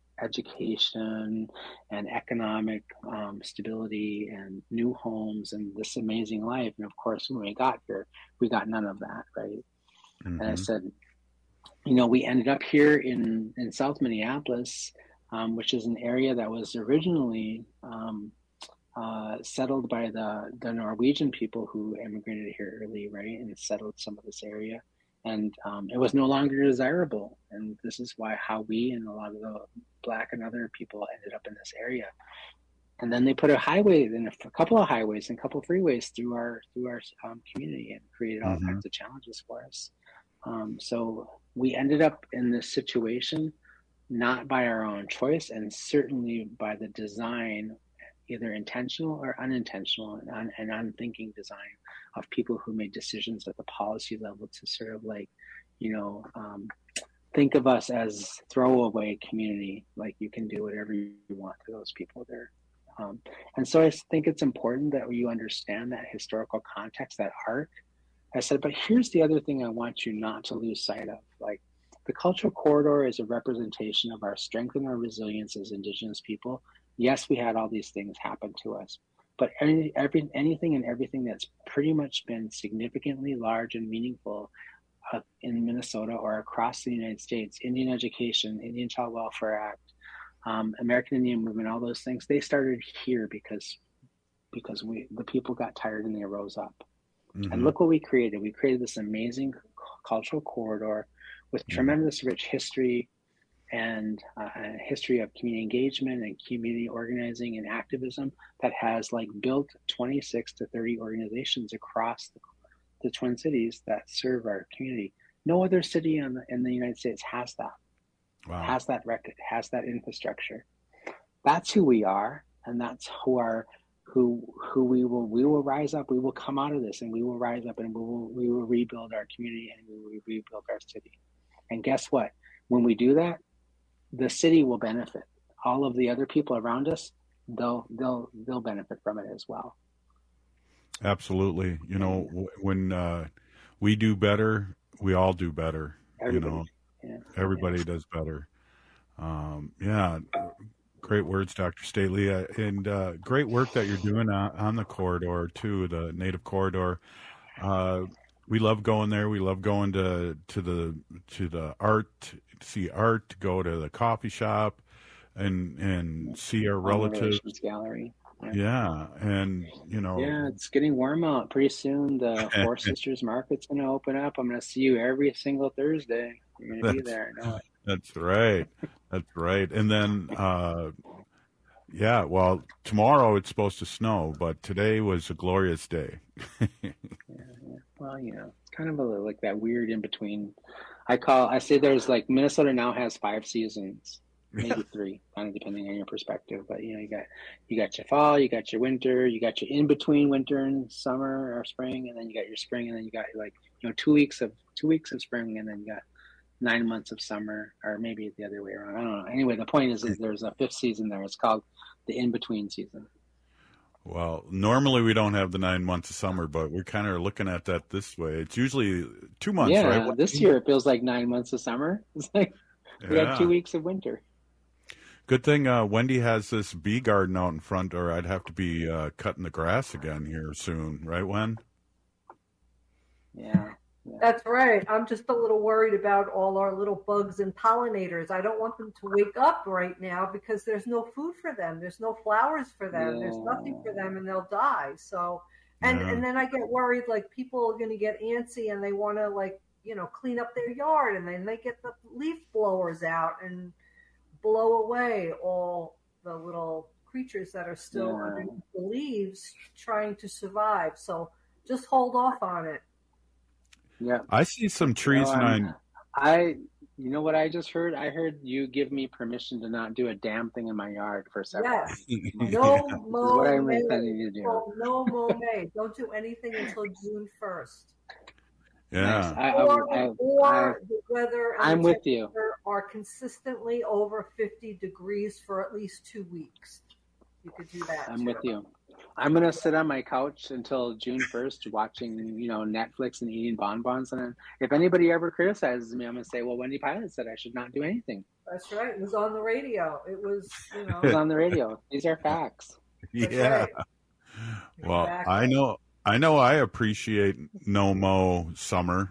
education and economic um, stability and new homes and this amazing life. And of course, when we got here, we got none of that, right? Mm-hmm. And I said, you know, we ended up here in, in South Minneapolis, um, which is an area that was originally um, uh, settled by the, the Norwegian people who immigrated here early, right? And settled some of this area. And um, it was no longer desirable. And this is why how we and a lot of the Black and other people ended up in this area. And then they put a highway, then a couple of highways and a couple of freeways through our through our um, community and created all mm-hmm. kinds of challenges for us. Um, so we ended up in this situation, not by our own choice, and certainly by the design, either intentional or unintentional and, un- and unthinking design of people who made decisions at the policy level to sort of like, you know, um, think of us as throwaway community, like you can do whatever you want to those people there. Um, and so I think it's important that you understand that historical context, that arc. I said, but here's the other thing I want you not to lose sight of. Like, the Cultural Corridor is a representation of our strength and our resilience as Indigenous people. Yes, we had all these things happen to us, but any, every, anything and everything that's pretty much been significantly large and meaningful uh, in Minnesota or across the United States, Indian education, Indian Child Welfare Act, um, American Indian Movement, all those things, they started here because because we the people got tired and they rose up. Mm-hmm. And look what we created. We created this amazing cultural corridor with mm-hmm. tremendous rich history, and uh, a history of community engagement and community organizing and activism that has like built twenty-six to thirty organizations across the, the Twin Cities that serve our community. No other city in the, in the United States has that, wow. has that record, has that infrastructure. That's who we are, and that's who are who who we will we will rise up. We will come out of this, and we will rise up, and we will we will rebuild our community, and we will rebuild our city. And guess what? When we do that, the city will benefit. All of the other people around us, they'll they'll they'll benefit from it as well. Absolutely. You know, when uh, we do better, we all do better. Everybody, you know, yeah. everybody yeah. does better. Um, yeah, great words, Doctor Stately, uh, and uh, great work that you're doing on, on the corridor too, the Native Corridor. Uh, we love going there. We love going to to the to the art, see art, go to the coffee shop, and and see our relatives. Gallery. Yeah. yeah, and you know. Yeah, it's getting warm out. Pretty soon, the Four Sisters Market's going to open up. I'm going to see you every single Thursday. You're going to be there. I know it. That's right. That's right. And then, uh, yeah, well, tomorrow it's supposed to snow, but today was a glorious day. yeah, yeah. Well, you know, it's kind of a, like that weird in between. I call, I say there's like Minnesota now has five seasons, maybe three, kind of depending on your perspective. But you know, you got you got your fall, you got your winter, you got your in between winter and summer or spring, and then you got your spring, and then you got like you know two weeks of two weeks of spring, and then you got nine months of summer, or maybe the other way around. I don't know. Anyway, the point is, is there's a fifth season there. It's called the in between season. Well, normally we don't have the nine months of summer, but we're kind of looking at that this way. It's usually two months, yeah, right? Yeah, this year it feels like nine months of summer. It's like we yeah. had two weeks of winter. Good thing uh, Wendy has this bee garden out in front, or I'd have to be uh, cutting the grass again here soon. Right, Wen? Yeah. Yeah. That's right. I'm just a little worried about all our little bugs and pollinators. I don't want them to wake up right now because there's no food for them. There's no flowers for them. Yeah. There's nothing for them, and they'll die. So, and, yeah. and then I get worried, like people are going to get antsy and they want to like, you know, clean up their yard, and then they get the leaf blowers out and blow away all the little creatures that are still Yeah. underneath the leaves trying to survive. So just hold off on it. Yeah. I see some trees, No, and I'm- I I, you know what I just heard? I heard you give me permission to not do a damn thing in my yard for several Yes. weeks. No This is mow what I'm May. intending to do. No, no mow May. Don't do anything until June first. yeah. I, I, Or, I, or I, the weather and I'm the with you. temperature are consistently over fifty degrees for at least two weeks. You could do that. I'm too. with you. I'm gonna sit on my couch until June first, watching you know Netflix and eating bonbons. And then if anybody ever criticizes me, I'm gonna say, "Well, Wendy Pilot said I should not do anything." That's right. It was on the radio. It was, you know. It was on the radio. These are facts. Yeah. right. Well, Exactly. I know, I know, I appreciate no mo summer.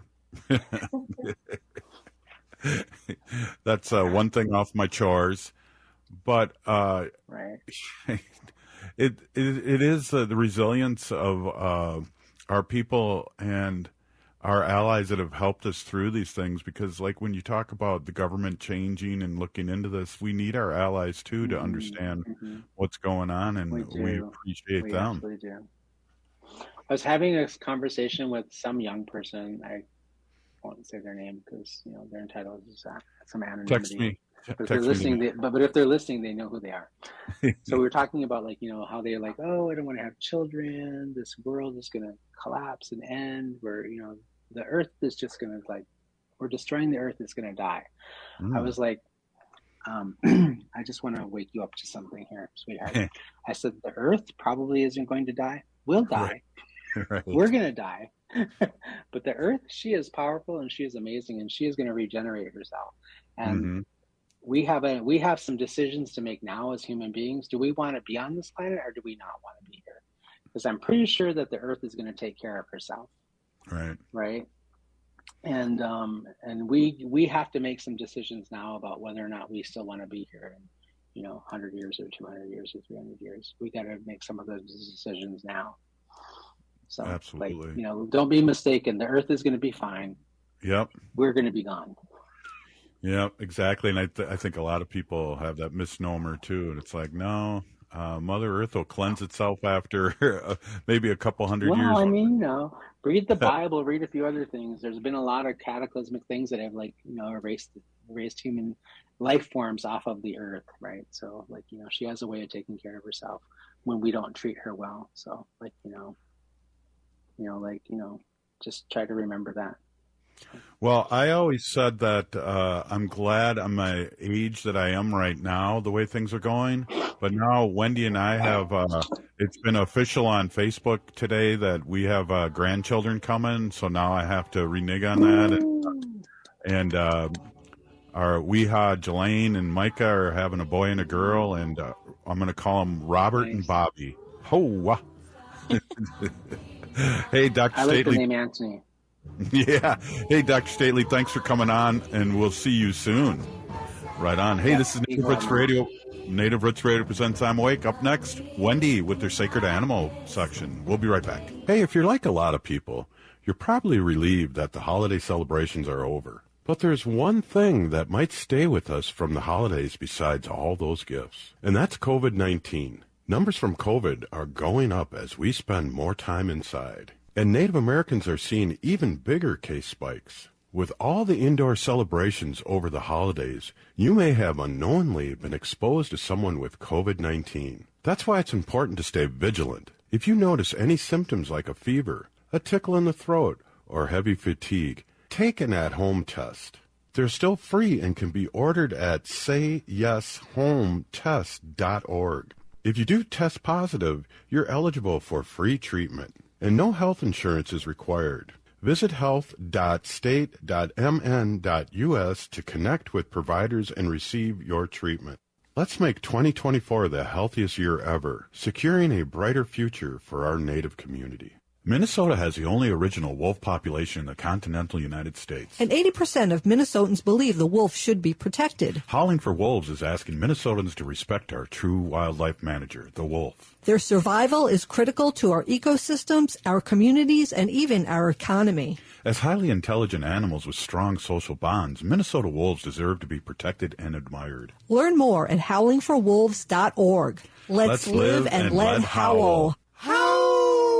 That's uh, one thing off my chores, but uh, Right. it, it it is uh, the resilience of uh, our people and our allies that have helped us through these things. Because, like, when you talk about the government changing and looking into this, we need our allies too to understand Mhm. what's going on, and We we, do. appreciate We them. absolutely do. I was having this conversation with some young person. I won't say their name because you know they're entitled to some- some anonymity. Text me. But if Text they're me listening, the- they, but but if they're listening, they know who they are. So we were talking about like you know how they're like, oh, I don't want to have children. This world is going to collapse and end. Where you know the Earth is just going to like, we're destroying the Earth. It's going to die. I Mm. was like, um, I just want to wake you up to something here, sweetheart. I said the Earth probably isn't going to die. We'll die. Right. We're going to die. But the Earth, she is powerful and she is amazing and she is going to regenerate herself. And Mhm. we have a we have some decisions to make now as human beings. Do we want to be on this planet or do we not want to be here? Because I'm pretty sure that the Earth is going to take care of herself, Right. right? And um and we we have to make some decisions now about whether or not we still want to be here in you know one hundred years or two hundred years or three hundred years. We got to make some of those decisions now. So, Absolutely. like, you know, don't be mistaken. The Earth is going to be fine. Yep. We're going to be gone. Yep. Exactly. And I, th- I think a lot of people have that misnomer too. And it's like, no, uh, Mother Earth will cleanse itself after uh, maybe a couple hundred Well, years. I mean, you know, read the Bible, read a few other things. There's been a lot of cataclysmic things that have, like, you know, erased erased human life forms off of the Earth, right? So, like, you know, she has a way of taking care of herself when we don't treat her well. So, like, you know, you know, like, you know, just try to remember that. Well, I always said that uh, I'm glad I'm my age that I am right now, the way things are going. But now Wendy and I have, uh, it's been official on Facebook today that we have uh, grandchildren coming. So now I have to renege on that. And, and uh, our Weeha, Jelaine, and Micah are having a boy and a girl. And uh, I'm going to call them Robert and Bobby. Ho! Hey, Doctor I like the Stately. name Anthony. Yeah. Hey, Doctor Stately, thanks for coming on, and we'll see you soon. Right on. Hey, Yeah, this is be Native Roots glad. Radio. Native Roots Radio presents I'm Awake. Up next, Wendy with their Sacred Animal section. We'll be right back. Hey, if you're like a lot of people, you're probably relieved that the holiday celebrations are over. But there's one thing that might stay with us from the holidays besides all those gifts, and that's COVID nineteen. Numbers from COVID are going up as we spend more time inside. And Native Americans are seeing even bigger case spikes. With all the indoor celebrations over the holidays, you may have unknowingly been exposed to someone with COVID nineteen. That's why it's important to stay vigilant. If you notice any symptoms like a fever, a tickle in the throat, or heavy fatigue, take an at-home test. They're still free and can be ordered at say yes home test dot org. If you do test positive, you're eligible for free treatment, and no health insurance is required. Visit health dot state dot m n dot u s to connect with providers and receive your treatment. Let's make twenty twenty-four the healthiest year ever, securing a brighter future for our Native community. Minnesota has the only original wolf population in the continental United States. And eighty percent of Minnesotans believe the wolf should be protected. Howling for Wolves is asking Minnesotans to respect our true wildlife manager, the wolf. Their survival is critical to our ecosystems, our communities, and even our economy. As highly intelligent animals with strong social bonds, Minnesota wolves deserve to be protected and admired. Learn more at howling for wolves dot org. Let's, Let's live, live and, and let howl. Howl!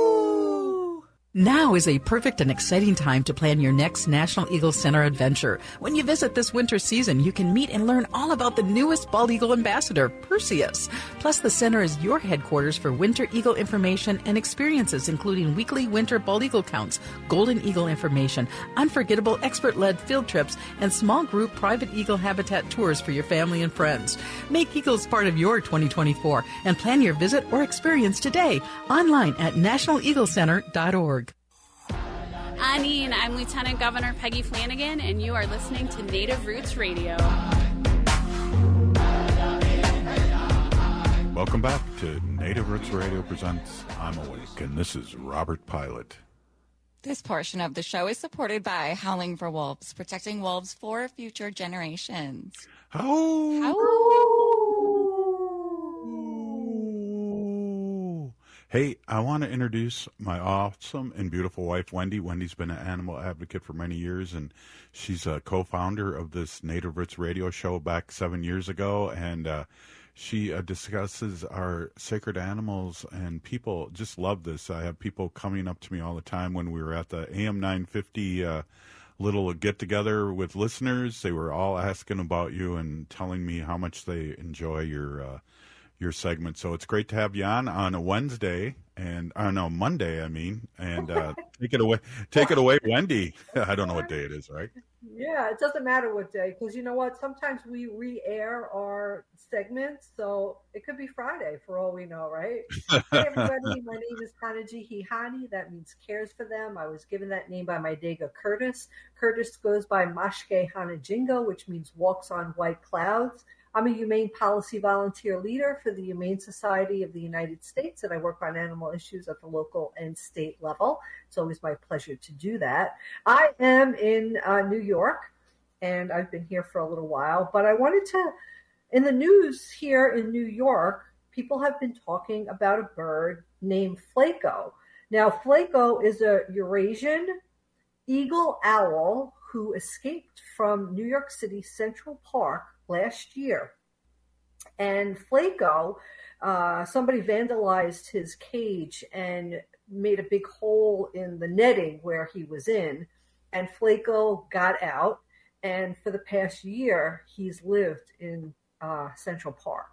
Now is a perfect and exciting time to plan your next National Eagle Center adventure. When you visit this winter season, you can meet and learn all about the newest bald eagle ambassador, Perseus. Plus, the center is your headquarters for winter eagle information and experiences, including weekly winter bald eagle counts, golden eagle information, unforgettable expert-led field trips, and small group private eagle habitat tours for your family and friends. Make eagles part of your twenty twenty-four and plan your visit or experience today online at national eagle center dot org. Anine, I'm Lieutenant Governor Peggy Flanagan, and you are listening to Native Roots Radio. Welcome back to Native Roots Radio presents I'm Awake, and this is Robert Pilot. This portion of the show is supported by Howling for Wolves, protecting wolves for future generations. Howl! Howl! Hey, I want to introduce my awesome and beautiful wife, Wendy. Wendy's been an animal advocate for many years, and she's a co-founder of this Native Roots radio show back seven years ago, and uh, she uh, discusses our sacred animals, and people just love this. I have people coming up to me all the time when we were at the A M nine fifty uh, little get-together with listeners. They were all asking about you and telling me how much they enjoy your uh your segment. So it's great to have you on on a Wednesday and I uh, no Monday, I mean, and uh, take it away, take it away, Wendy. I don't know what day it is, right? Yeah, it doesn't matter what day, because you know what? Sometimes we re-air our segments, so it could be Friday for all we know, right? Hey, everybody, my name is Hanaji Hihani. That means cares for them. I was given that name by my Dega Curtis. Curtis goes by Mashke Hanajingo, which means walks on white clouds. I'm a humane policy volunteer leader for the Humane Society of the United States, and I work on animal issues at the local and state level. It's always my pleasure to do that. I am in uh, New York, and I've been here for a little while, but I wanted to, in the news here in New York, people have been talking about a bird named Flaco. Now, Flaco is a Eurasian eagle owl who escaped from New York City Central Park last year. And Flaco, uh, somebody vandalized his cage and made a big hole in the netting where he was in. And Flaco got out. And for the past year, he's lived in uh, Central Park.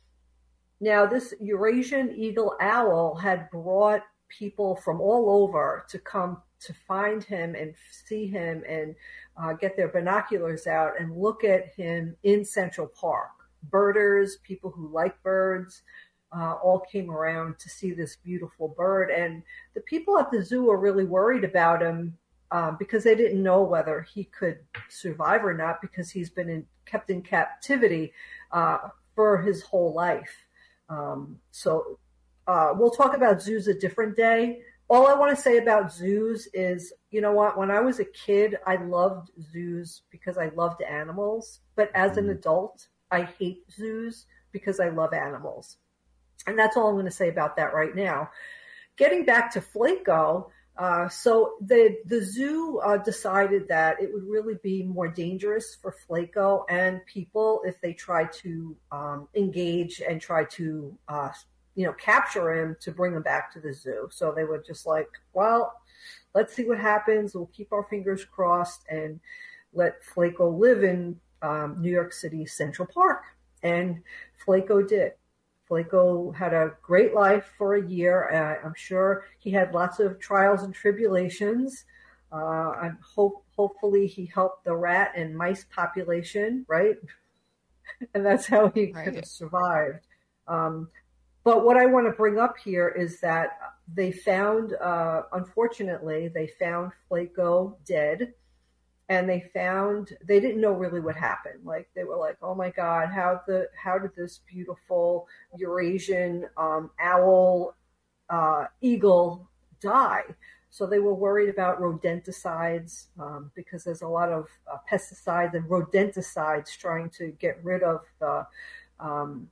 Now, this Eurasian eagle owl had brought people from all over to come to find him and see him and uh, get their binoculars out and look at him in Central Park. Birders, people who like birds, uh, all came around to see this beautiful bird. And the people at the zoo are really worried about him um, because they didn't know whether he could survive or not, because he's been in, kept in captivity uh, for his whole life. Um, so uh, we'll talk about zoos a different day. All I want to say about zoos is, you know what, when I was a kid, I loved zoos because I loved animals. But as an adult, I hate zoos because I love animals. And that's all I'm going to say about that right now. Getting back to Flaco, uh, so the, the zoo uh, decided that it would really be more dangerous for Flaco and people if they try to um, engage and try to uh you know, capture him to bring him back to the zoo. So they were just like, well, let's see what happens. We'll keep our fingers crossed and let Flaco live in um, New York City Central Park. And Flaco did. Flaco had a great life for a year. Uh, I'm sure he had lots of trials and tribulations. Uh, I'm hope, hopefully he helped the rat and mice population, right? And that's how he right. could have survived. Um, But what I want to bring up here is that they found, uh, unfortunately, they found Flaco dead, and they found, they didn't know really what happened. Like, they were like, oh my God, how the how did this beautiful Eurasian um, owl uh, eagle die? So they were worried about rodenticides um, because there's a lot of uh, pesticides and rodenticides trying to get rid of the um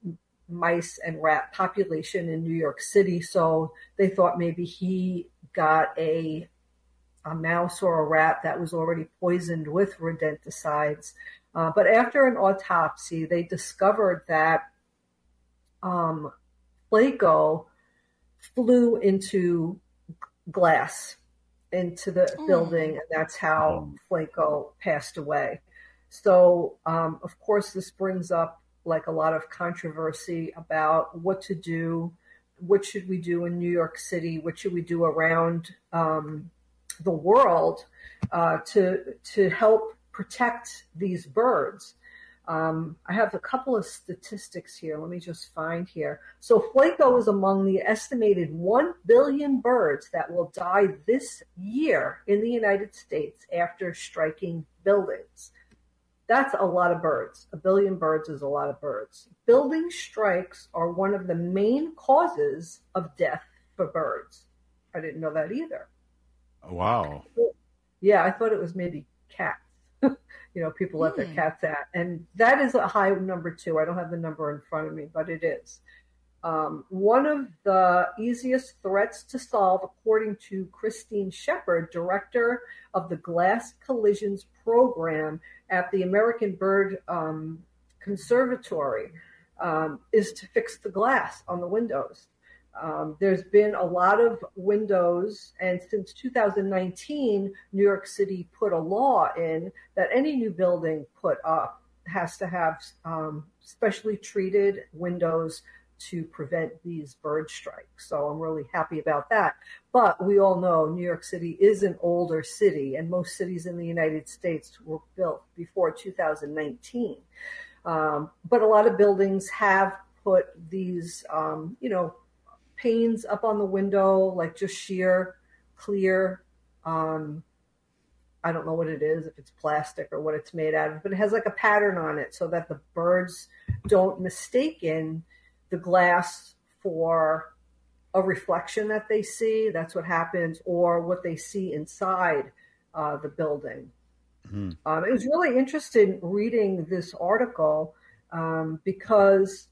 mice and rat population in New York City. So they thought maybe he got a a mouse or a rat that was already poisoned with rodenticides. Uh, but after an autopsy, they discovered that um, Flaco flew into glass into the Oh. building, and that's how Flaco passed away. So, um, of course, this brings up like a lot of controversy about what to do. What should we do in New York City? What should we do around um, the world uh, to to help protect these birds? Um, I have a couple of statistics here. Let me just find here. So Flaco is among the estimated one billion birds that will die this year in the United States after striking buildings. That's a lot of birds. A billion birds is a lot of birds. Building strikes are one of the main causes of death for birds. I didn't know that either. Wow. Yeah, I thought it was maybe cats. You know, people let their cats out. And that is a high number too. I don't have the number in front of me, but it is. Um, one of the easiest threats to solve, according to Christine Shepard, director of the Glass Collisions Program at the American Bird um, Conservatory, um, is to fix the glass on the windows. Um, there's been a lot of windows, and since two thousand nineteen, New York City put a law in that any new building put up has to have um, specially treated windows to prevent these bird strikes. So I'm really happy about that. But we all know New York City is an older city, and most cities in the United States were built before two thousand nineteen. Um, but a lot of buildings have put these, um, you know, panes up on the window, like just sheer, clear. Um, I don't know what it is, if it's plastic or what it's made out of, but it has like a pattern on it so that the birds don't mistaken the glass for a reflection that they see. That's what happens, or what they see inside uh, the building. Mm-hmm. Um, it was really interesting reading this article um, because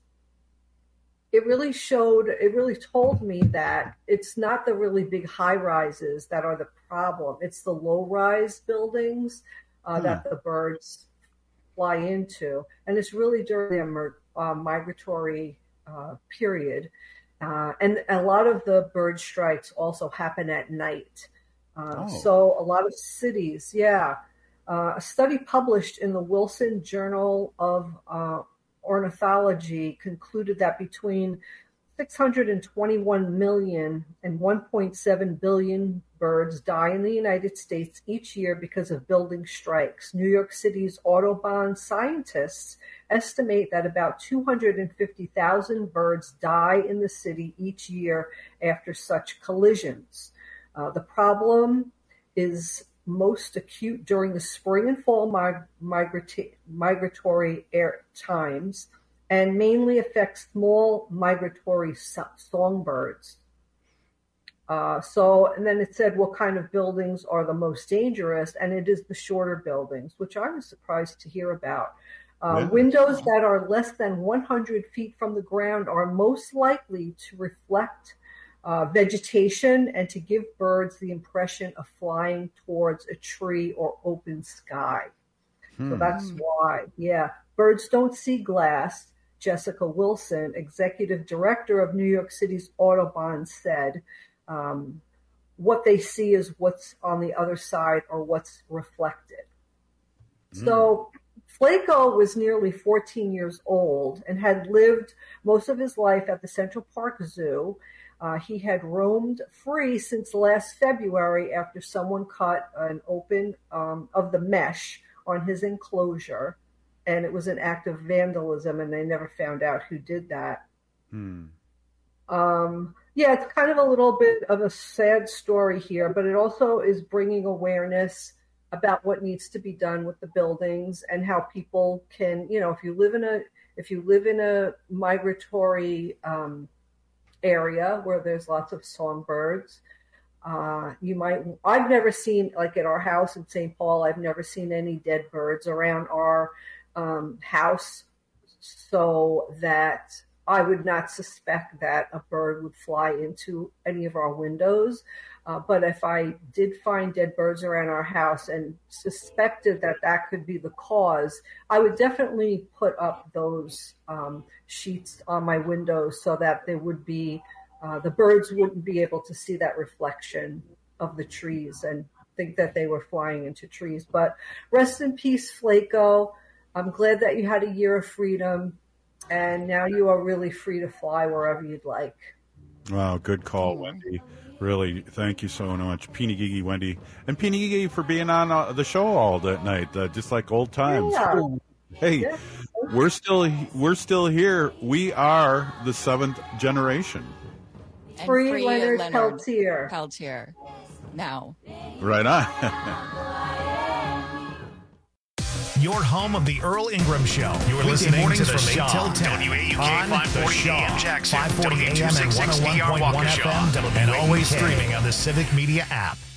it really showed, it really told me that it's not the really big high rises that are the problem. It's the low rise buildings uh, hmm. that the birds fly into. And it's really during the uh, migratory uh, period. Uh, and a lot of the bird strikes also happen at night. Uh, oh. So a lot of cities, yeah. Uh, a study published in the Wilson Journal of uh, Ornithology concluded that between six hundred twenty-one million and one point seven billion birds die in the United States each year because of building strikes. New York City's Audubon scientists estimate that about two hundred fifty thousand birds die in the city each year after such collisions. Uh, the problem is most acute during the spring and fall mig- migrati- migratory air times, and mainly affects small migratory so- songbirds. Uh, so, and then it said what kind of buildings are the most dangerous, and it is the shorter buildings, which I was surprised to hear about. Uh, yeah. Windows that are less than one hundred feet from the ground are most likely to reflect Uh, vegetation and to give birds the impression of flying towards a tree or open sky. Hmm. So that's why, yeah. Birds don't see glass. Jessica Wilson, executive director of New York City's Audubon, said um, what they see is what's on the other side or what's reflected. Hmm. So Flaco was nearly fourteen years old and had lived most of his life at the Central Park Zoo. Uh, he had roamed free since last February after someone cut an open um, of the mesh on his enclosure, and it was an act of vandalism, and they never found out who did that. Hmm. Um, yeah, it's kind of a little bit of a sad story here, but it also is bringing awareness about what needs to be done with the buildings and how people can, you know, if you live in a if you live in a migratory um, area where there's lots of songbirds, uh, you might, I've never seen, like at our house in Saint Paul, I've never seen any dead birds around our um, house, so that I would not suspect that a bird would fly into any of our windows. Uh, but if I did find dead birds around our house and suspected that that could be the cause, I would definitely put up those um, sheets on my windows so that there would be, uh, the birds wouldn't be able to see that reflection of the trees and think that they were flying into trees. But rest in peace, Flaco. I'm glad that you had a year of freedom, and now you are really free to fly wherever you'd like. Wow, good call, Wendy. Really, thank you so much, Peeny Gigi, Wendy, and Peeny Gigi for being on uh, the show all that night, uh, just like old times. Yeah. Hey, Yeah. we're still we're still here. We are the seventh generation. And Free, free Leonard, Leonard Peltier. Peltier. Now. Right on. Your home of the Earl Ingram Show. You're listening to the Shaw. W A U K five forty A M Jackson, five forty A M and one oh one point one F M, and always streaming on the Civic Media app.